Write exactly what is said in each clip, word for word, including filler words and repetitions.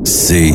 C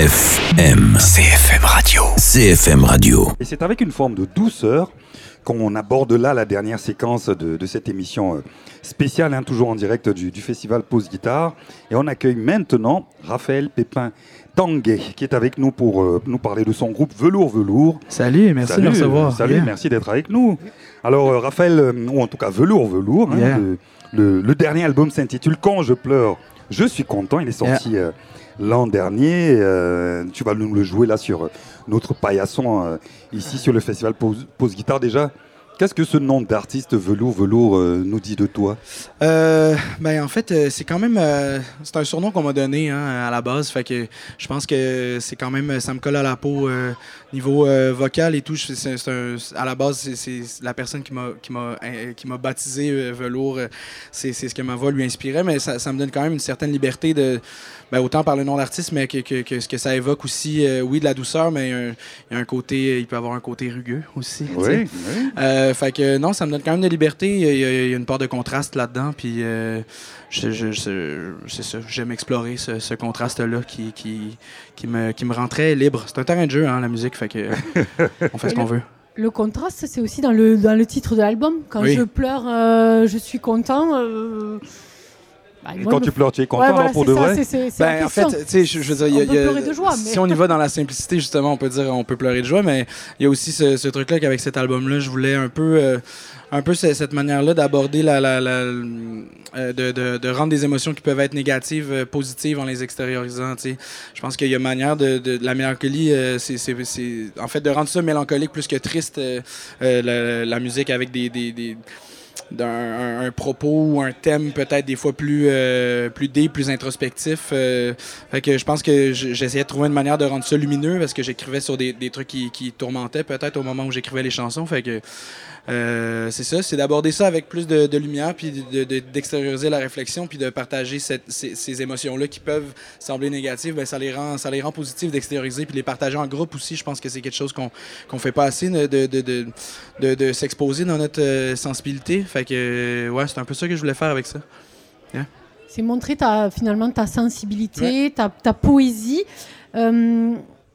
F M. C F M Radio. C F M Radio. Et c'est avec une forme de douceur qu'on aborde là la dernière séquence de, de cette émission spéciale, hein, toujours en direct du, du festival Pause Guitare. Et on accueille maintenant Raphaël Pépin Tanguay, qui est avec nous pour euh, nous parler de son groupe Velours Velours. Salut, merci salut, de me recevoir. Salut, yeah. Merci d'être avec nous. Alors euh, Raphaël, euh, ou en tout cas Velours Velours, hein, yeah. le, le, le dernier album s'intitule Quand je pleure, je suis content. Il est sorti yeah. euh, l'an dernier. Euh, tu vas nous le jouer là sur euh, notre paillasson euh, ici sur le festival Pause, Pause Guitare. Déjà, qu'est-ce que ce nom d'artiste Velours Velours euh, nous dit de toi? euh, ben, En fait, euh, c'est quand même... Euh, c'est un surnom qu'on m'a donné hein, à la base. Fait que je pense que c'est quand même... Ça me colle à la peau euh, niveau euh, vocal et tout. C'est, c'est un, à la base, c'est, c'est la personne qui m'a, qui m'a, qui m'a baptisé euh, Velours. C'est, c'est ce que ma voix lui inspirait. Mais ça, ça me donne quand même une certaine liberté de... Ben, autant par le nom d'artiste, mais que, que, que ce que ça évoque aussi, euh, oui, de la douceur, mais il y a un, il y a un côté, il peut avoir un côté rugueux aussi. Oui, oui. Euh, fait que non, ça me donne quand même de liberté. Il y a, il y a une part de contraste là-dedans, puis euh, je, je, je, c'est ça, j'aime explorer ce, ce contraste-là qui, qui, qui, me, qui me rend très libre. C'est un terrain de jeu, hein, la musique, fait que on fait ce qu'on veut. Le contraste, c'est aussi dans le, dans le titre de l'album. Quand oui. je pleure, euh, je suis content. Euh... Bah, et quand tu pleures, tu es content ouais, voilà, pour de ça, vrai? c'est, c'est, c'est ben, en fait, tu sais, je, je veux dire, on y a, peut y a, pleurer de joie. Mais... Si on y va dans la simplicité, justement, on peut dire on peut pleurer de joie, mais il y a aussi ce, ce truc-là qu'avec cet album-là, je voulais un peu, euh, un peu cette manière-là d'aborder la, la, la, euh, de, de, de rendre des émotions qui peuvent être négatives, euh, positives en les extériorisant. Tu sais, je pense qu'il y a une manière de, de, de la mélancolie, euh, c'est, c'est, c'est en fait de rendre ça mélancolique plus que triste, euh, euh, la, la musique avec des, des, des d'un un, un propos ou un thème peut-être des fois plus euh, plus deep, plus introspectif. Euh, fait que je pense que j'essayais de trouver une manière de rendre ça lumineux parce que j'écrivais sur des, des trucs qui, qui tourmentaient peut-être au moment où j'écrivais les chansons. Fait que euh, c'est ça, c'est d'aborder ça avec plus de, de lumière, puis de, de, d'extérioriser la réflexion, puis de partager cette, ces, ces émotions-là qui peuvent sembler négatives. Ben, ça les rend, ça les rend positives d'extérioriser, puis les partager en groupe aussi. Je pense que c'est quelque chose qu'on qu'on fait pas assez de, de, de, de, de, de s'exposer dans notre euh, sensibilité. Fait que ouais, c'est un peu ça que je voulais faire avec ça. Yeah. C'est montrer ta, finalement ta sensibilité, ouais. ta, ta poésie. Euh,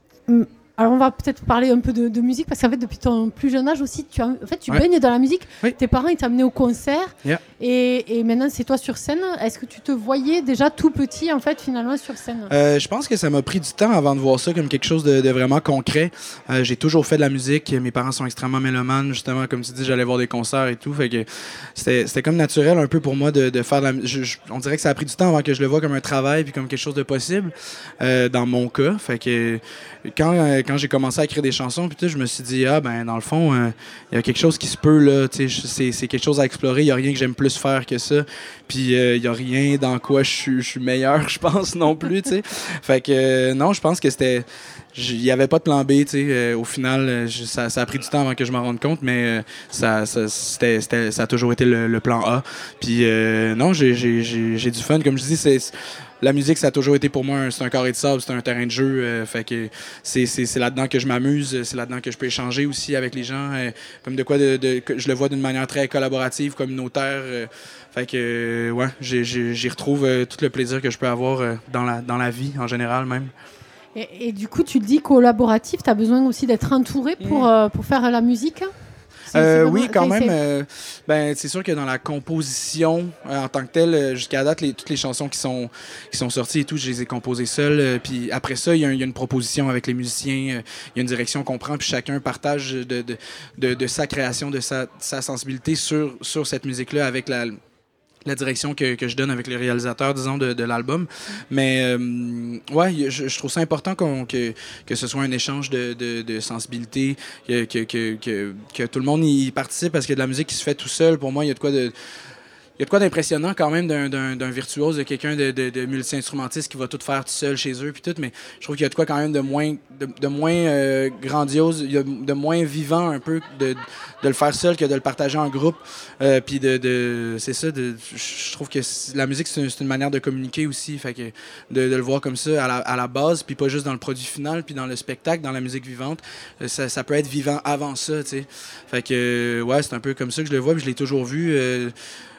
Alors on va peut-être parler un peu de, de musique parce qu'en fait depuis ton plus jeune âge aussi tu, as, en fait, tu ouais. baignes dans la musique. Oui. Tes parents ils t'amenaient au concert yeah. et, et maintenant c'est toi sur scène. Est-ce que tu te voyais déjà tout petit en fait finalement sur scène? euh, Je pense que ça m'a pris du temps avant de voir ça comme quelque chose de, de vraiment concret. Euh, j'ai toujours fait de la musique. Mes parents sont extrêmement mélomanes justement, comme tu dis, j'allais voir des concerts et tout. Fait que c'était, c'était comme naturel un peu pour moi de, de faire de la musique. On dirait que ça a pris du temps avant que je le voie comme un travail puis comme quelque chose de possible euh, dans mon cas. Fait que quand euh, quand j'ai commencé à écrire des chansons, puis je me suis dit, ah, ben, dans le fond, il euh, y a quelque chose qui se peut, là, c'est, c'est quelque chose à explorer, il n'y a rien que j'aime plus faire que ça, puis il euh, n'y a rien dans quoi je suis meilleur, je pense, non plus, tu sais. Fait que, euh, non, je pense que c'était... Il n'y avait pas de plan B, tu sais. Euh, au final, je, ça, ça a pris du temps avant que je m'en rende compte, mais euh, ça, ça, c'était, c'était, ça a toujours été le, le plan A. Puis, euh, non, j'ai, j'ai, j'ai, j'ai du fun. Comme je dis, c'est... La musique, ça a toujours été pour moi, un, c'est un carré de sable, c'est un terrain de jeu. Euh, fait que c'est, c'est, c'est là-dedans que je m'amuse, c'est là-dedans que je peux échanger aussi avec les gens. Euh, comme de quoi, de, de, je le vois d'une manière très collaborative, communautaire. Euh, fait que, euh, ouais, j'ai, j'ai, j'y retrouve euh, tout le plaisir que je peux avoir euh, dans, la, dans la vie en général même. Et, et du coup, tu le dis collaboratif, tu as besoin aussi d'être entouré pour, mmh. euh, pour faire la musique? C'est, euh, c'est oui, quand même. Euh, ben, c'est sûr que dans la composition euh, en tant que telle, euh, jusqu'à date, les, toutes les chansons qui sont, qui sont sorties et tout, je les ai composées seules. Euh, puis après ça, il y, y a une proposition avec les musiciens, il euh, y a une direction qu'on prend, puis chacun partage de, de, de, de sa création, de sa, sa sensibilité sur, sur cette musique-là avec la... la direction que, que je donne avec les réalisateurs, disons, de, de l'album. Mais, euh, ouais, je, je trouve ça important qu'on, que, que ce soit un échange de, de, de sensibilité, que, que, que, que, que tout le monde y participe, parce qu'il y a de la musique qui se fait tout seul. Pour moi, il y a de quoi de... Il y a de quoi d'impressionnant quand même d'un, d'un, d'un virtuose, de quelqu'un de, de, de multi-instrumentiste qui va tout faire tout seul chez eux, puis tout, mais je trouve qu'il y a de quoi quand même de moins, de, de moins euh, grandiose, il y a de moins vivant un peu de, de le faire seul que de le partager en groupe. Euh, puis de, de, c'est ça, de, je trouve que la musique, c'est une, c'est une manière de communiquer aussi, fait que de, de le voir comme ça à la, à la base, puis pas juste dans le produit final, puis dans le spectacle, dans la musique vivante, ça, ça peut être vivant avant ça, tu sais. Fait que, ouais, c'est un peu comme ça que je le vois, puis je l'ai toujours vu. Euh,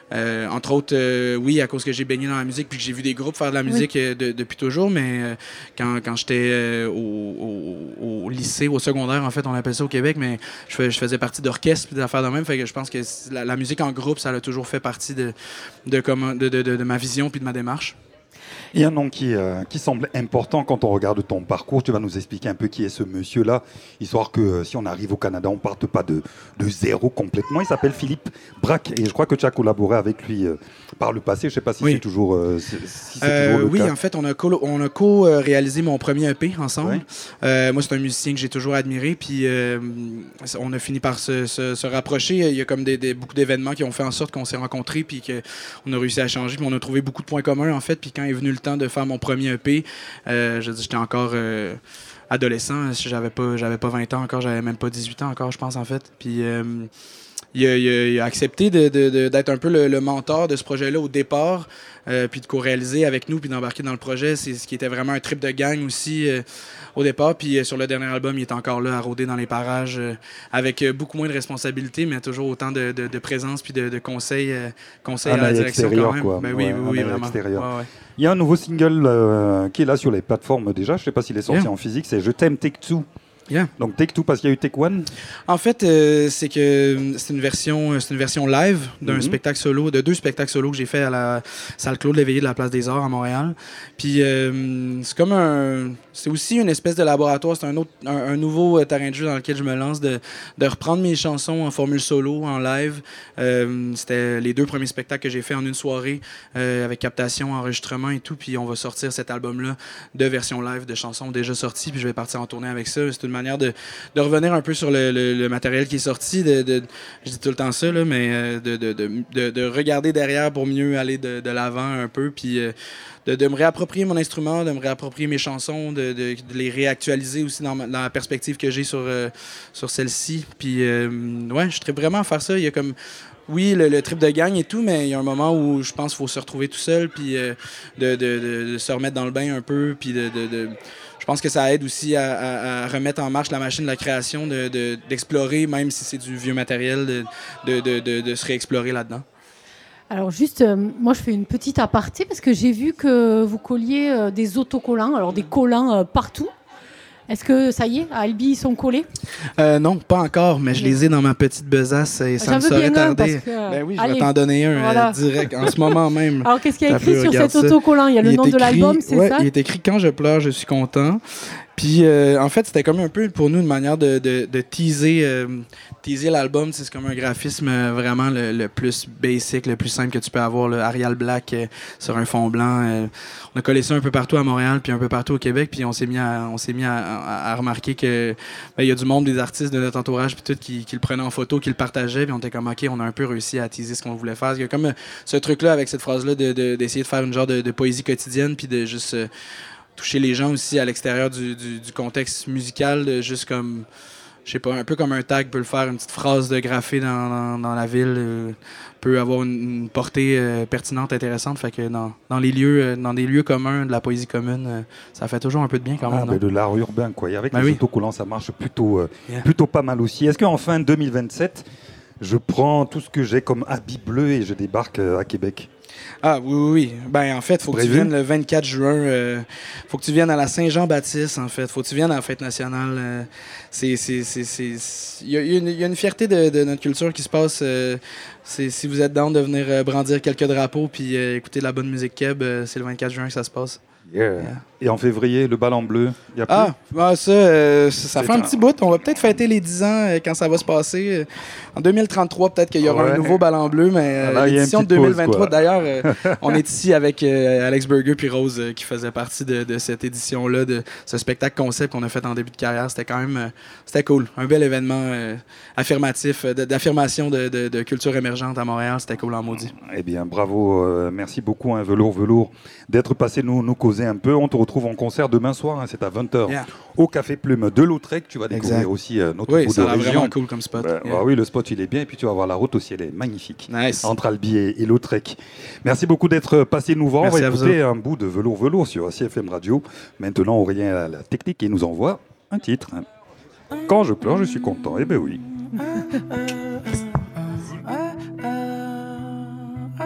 Euh, entre autres, euh, oui, à cause que j'ai baigné dans la musique puis que j'ai vu des groupes faire de la musique oui. euh, de, depuis toujours, mais euh, quand, quand j'étais euh, au, au, au lycée, au secondaire, en fait, on appelle ça au Québec, mais je, je faisais partie d'orchestre et d'affaires de même, fait que je pense que la, la musique en groupe, ça a toujours fait partie de, de, de, de, de, de ma vision puis de ma démarche. Il y a un nom qui, euh, qui semble important quand on regarde ton parcours. Tu vas nous expliquer un peu qui est ce monsieur-là, histoire que euh, si on arrive au Canada, on ne parte pas de, de zéro complètement. Il s'appelle Philippe Braque et je crois que tu as collaboré avec lui euh, par le passé. Je ne sais pas si oui. c'est toujours, euh, si c'est euh, toujours le oui, cas. Oui, en fait, on a, co- on a co-réalisé mon premier E P ensemble. Ouais. Euh, moi, c'est un musicien que j'ai toujours admiré. Puis euh, on a fini par se, se, se rapprocher. Il y a comme des, des, beaucoup d'événements qui ont fait en sorte qu'on s'est rencontrés puis qu'on a réussi à changer. Puis on a trouvé beaucoup de points communs, en fait. Puis quand est venu le temps de faire mon premier E P, euh, je dis, j'étais encore euh, adolescent, j'avais pas, j'avais pas vingt ans encore, j'avais même pas dix-huit ans encore, je pense, en fait. Puis euh, il, a, il, a, il a accepté de, de, de, d'être un peu le, le mentor de ce projet-là au départ, euh, puis de co-réaliser avec nous, puis d'embarquer dans le projet. C'est ce qui était vraiment un trip de gang aussi euh, au départ. Puis euh, sur le dernier album, il est encore là à rôder dans les parages euh, avec euh, beaucoup moins de responsabilités, mais toujours autant de, de, de présence puis de, de conseils, euh, conseils à la direction quand même. Quoi. Ben, ouais, oui, oui, oui, vraiment. Ouais, ouais. Il y a un nouveau single euh, qui est là sur les plateformes déjà. Je ne sais pas s'il est sorti yeah. en physique. C'est Je t'aime Take Two. Yeah. Donc Take Two parce qu'il y a eu Take One. En fait, euh, c'est que c'est une version, c'est une version live d'un mm-hmm. spectacle solo, de deux spectacles solo que j'ai fait à la salle Claude Léveillé de la Place des Arts à Montréal. Puis euh, c'est comme un, c'est aussi une espèce de laboratoire. C'est un autre, un, un nouveau terrain de jeu dans lequel je me lance de, de reprendre mes chansons en formule solo, en live. Euh, c'était les deux premiers spectacles que j'ai fait en une soirée euh, avec captation, enregistrement et tout. Puis on va sortir cet album-là de version live de chansons déjà sorties. Puis je vais partir en tournée avec ça. C'est une manière de, de revenir un peu sur le, le, le matériel qui est sorti. De, de, je dis tout le temps ça, là, mais de, de, de, de, de regarder derrière pour mieux aller de, de l'avant un peu. Puis de, de me réapproprier mon instrument, de me réapproprier mes chansons, de, de, de les réactualiser aussi dans, ma, dans la perspective que j'ai sur, euh, sur celle-ci. Puis euh, ouais, je traite vraiment à faire ça. Il y a comme... Oui, le, le trip de gang et tout, mais il y a un moment où je pense qu'il faut se retrouver tout seul, puis euh, de, de, de, de se remettre dans le bain un peu, puis de... de, de je pense que ça aide aussi à, à, à remettre en marche la machine de la création, de, de, d'explorer, même si c'est du vieux matériel, de, de, de, de, de se réexplorer là-dedans. Alors juste, euh, moi je fais une petite aparté parce que j'ai vu que vous colliez euh, des autocollants, alors des collants euh, partout. Est-ce que ça y est, à Albi, ils sont collés? Euh, non, pas encore, mais je les ai dans ma petite besace et ça J'en me serait tardé. Que... Ben oui, je Allez. vais t'en donner un Voilà. euh, direct, en ce moment même. Alors qu'est-ce qu'il y a écrit sur cet autocollant? Il y a le il nom écrit, de l'album, c'est ouais, ça? Il est écrit « Quand je pleure, je suis content ». Puis, euh, en fait, c'était comme un peu pour nous une manière de, de, de teaser, euh, teaser l'album. C'est comme un graphisme euh, vraiment le, le plus basic, le plus simple que tu peux avoir. Le Arial Black euh, sur un fond blanc. Euh, on a collé ça un peu partout à Montréal, puis un peu partout au Québec. Puis on s'est mis à, on s'est mis à, à, à remarquer que ben, y a du monde, des artistes de notre entourage, puis tout, qui, qui le prenaient en photo, qui le partageaient. Puis on était comme, OK, on a un peu réussi à teaser ce qu'on voulait faire. Il y a comme euh, ce truc-là avec cette phrase-là de, de, d'essayer de faire une genre de, de poésie quotidienne, puis de juste... Euh, toucher les gens aussi à l'extérieur du, du, du contexte musical, de juste comme, je sais pas, un peu comme un tag peut le faire, une petite phrase de graphée dans, dans, dans la ville, euh, peut avoir une, une portée euh, pertinente, intéressante. Fait que dans, dans les lieux, euh, dans des lieux communs, de la poésie commune, euh, ça fait toujours un peu de bien quand même. Ah, ben de l'art urbain, quoi. Et avec ben les oui. autocollants, ça marche plutôt, euh, yeah. plutôt pas mal aussi. Est-ce qu'en fin deux mille vingt-sept, je prends tout ce que j'ai comme habit bleu et je débarque euh, à Québec? Ah oui, oui, oui. Ben, en fait, il faut que tu viennes le vingt-quatre juin. Euh, faut que tu viennes à la Saint-Jean-Baptiste, en fait. Faut que tu viennes à la fête nationale. Euh, c'est, c'est, c'est, c'est, il y a, il y a une fierté de, de notre culture qui se passe. Euh, c'est, si vous êtes down de venir euh, brandir quelques drapeaux puis euh, écouter de la bonne musique keb, euh, c'est le vingt-quatre juin que ça se passe. Yeah. Yeah. Et en février, le bal en bleu, il y a plus? Ah, ah ça, euh, ça, ça fait un, un petit bout. On va peut-être fêter les dix ans euh, quand ça va se passer. En deux mille trente-trois, peut-être qu'il y aura ouais. un nouveau bal en bleu, mais euh, ah, l'édition de deux mille vingt-trois, pause, d'ailleurs, euh, on est ici avec euh, Alex Burger puis Rose euh, qui faisait partie de, de cette édition-là, de ce spectacle concept qu'on a fait en début de carrière. C'était quand même, euh, c'était cool. Un bel événement euh, affirmatif, de, d'affirmation de, de, de culture émergente à Montréal. C'était cool en maudit. Eh bien, bravo. Euh, merci beaucoup, hein, Velours Velours, d'être passé nous, nous causer un peu. On te retrouve en concert demain soir, hein, c'est à vingt heures, yeah. au Café Plume de Lautrec. Tu vas découvrir exact. aussi euh, notre oui, bout de région. Oui, ça a vraiment cool comme spot. Bah, yeah. bah oui, le spot, il est bien. Et puis, tu vas voir la route aussi, elle est magnifique. Nice. Entre Albi et, et Lautrec. Merci beaucoup d'être passé nous voir. Merci on va écouter un bout de Velours Velours sur C F M Radio. Maintenant, on revient à la technique et nous envoie un titre. Quand je pleure, je suis content. Eh bien oui.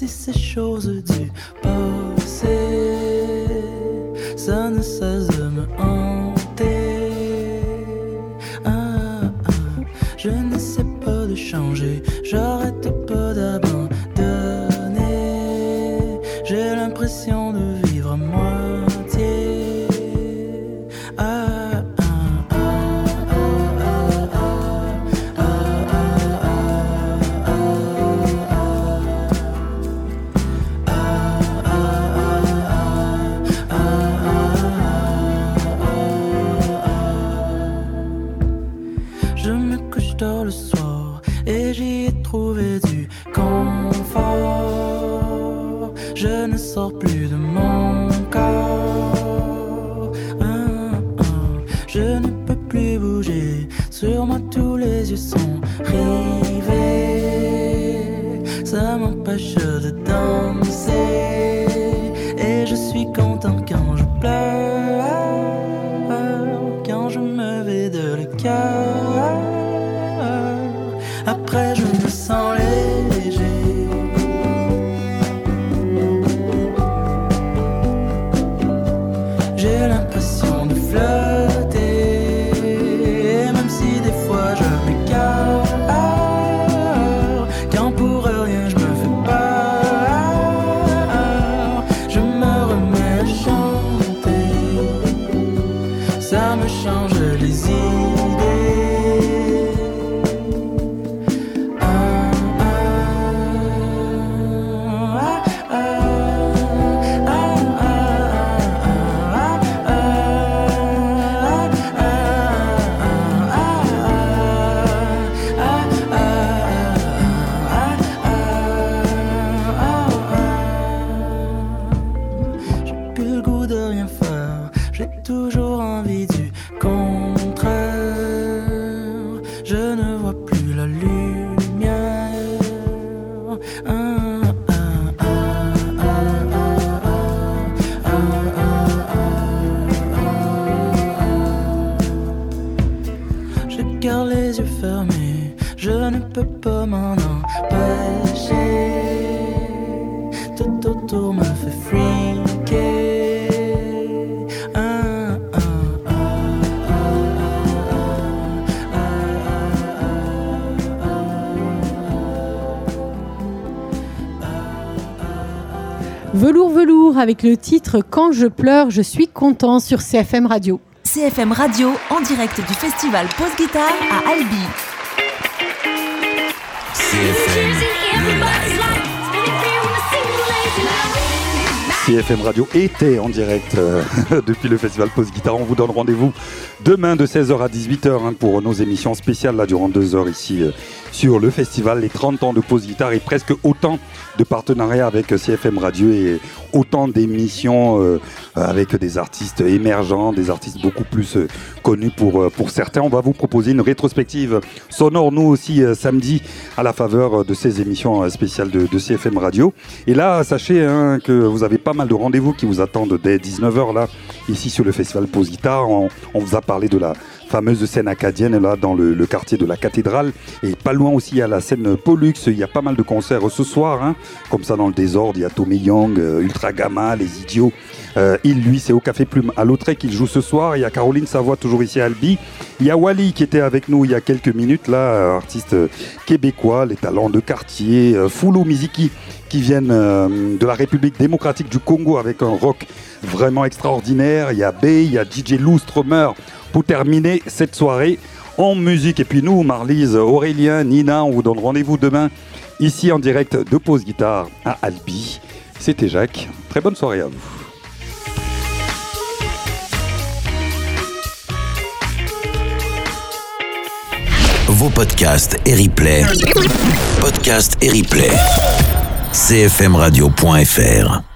si ces choses du passé, ça ne cesse de me hanter. Ah, ah, je n'essaie pas de changer, j'arrête pas d'abandonner. J'ai l'impression de vivre à moitié. Ah, ah, ah, ah, ah, ah, je me couche tard le soir et j'y ai trouvé du confort. Je ne sors plus de mon corps. Ah, ah, je ne peux plus bouger. Sur moi tous les yeux sont rivés. Ça m'empêche de danser. Et je suis content quand je pleure, quand je me vide le cœur. Après je me sens léger. J'ai l'impression de flotter, même si des fois je m'écarte, quand pour rien je me fais peur. Je me remets à chanter, ça me change les idées. Toujours envie du contraire. Je ne vois plus la lumière. Ah, ah, ah, ah, ah, ah, ah. Je garde les yeux fermés, je ne peux pas m'en empêcher. Tout autour me fait freaker. Velours Velours avec le titre Quand je pleure, je suis content sur C F M Radio. C F M Radio en direct du festival Pause Guitare à Albi. C F M, le live. C F M Radio était en direct euh, depuis le festival Pause Guitare. On vous donne rendez-vous demain de seize heures à dix-huit heures hein, pour nos émissions spéciales là, durant deux heures ici euh, sur le festival. Les trente ans de Pause Guitare et presque autant de partenariats avec C F M Radio et autant d'émissions euh, avec des artistes émergents, des artistes beaucoup plus euh, connus pour, euh, pour certains. On va vous proposer une rétrospective sonore, nous aussi, euh, samedi, à la faveur de ces émissions euh, spéciales de, de C F M Radio. Et là, sachez hein, que vous avez pas mal de rendez-vous qui vous attendent dès dix-neuf heures, là, ici sur le festival Pause Guitare. On, on vous a parlé de la fameuse scène acadienne, là, dans le, le quartier de la Cathédrale. Et pas loin aussi, à la scène Pollux. Il y a pas mal de concerts ce soir, hein, comme ça dans le désordre. Il y a Tommy Young, euh, Ultra Gamma, Les Idiots. Euh, il, lui, c'est au Café Plume à Lautrec qu'il joue ce soir. Il y a Caroline Savoie, toujours ici à Albi. Il y a Wally qui était avec nous il y a quelques minutes, là, artiste québécois, les talents de quartier. Euh, Fulu Miziki, qui viennent euh, de la République démocratique du Congo avec un rock vraiment extraordinaire. Il y a B, il y a D J Lou Stromer pour terminer cette soirée en musique. Et puis nous, Marlise, Aurélien, Nina, on vous donne rendez-vous demain ici en direct de Pause Guitare à Albi. C'était Jacques. Très bonne soirée à vous. Vos podcasts et replays. Podcasts et replays. c f m radio point f r